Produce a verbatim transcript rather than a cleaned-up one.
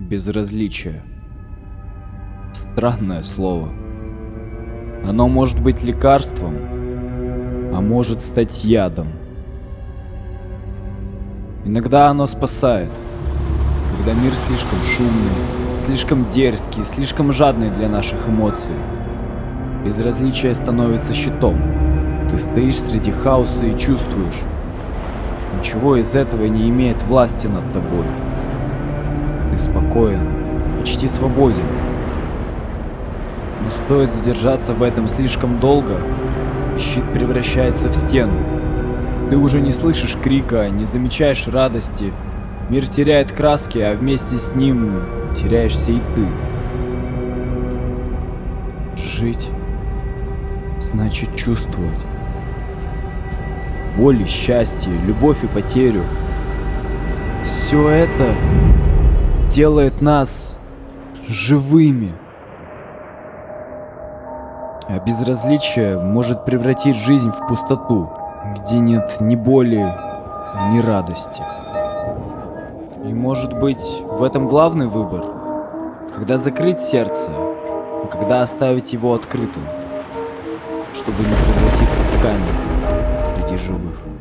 Безразличие. Странное слово. Оно может быть лекарством, а может стать ядом. Иногда оно спасает, когда мир слишком шумный, слишком дерзкий, слишком жадный для наших эмоций. Безразличие становится щитом. Ты стоишь среди хаоса и чувствуешь, ничего из этого не имеет власти над тобой. Ты спокоен, почти свободен. Но стоит задержаться в этом слишком долго, и щит превращается в стену. Ты уже не слышишь крика, не замечаешь радости. Мир теряет краски, а вместе с ним теряешься и ты. Жить значит чувствовать. Боль и счастье, любовь и потерю. Все это делает нас живыми. А безразличие может превратить жизнь в пустоту, где нет ни боли, ни радости. И может быть, в этом главный выбор, когда закрыть сердце, а когда оставить его открытым, чтобы не превратиться в камень среди живых.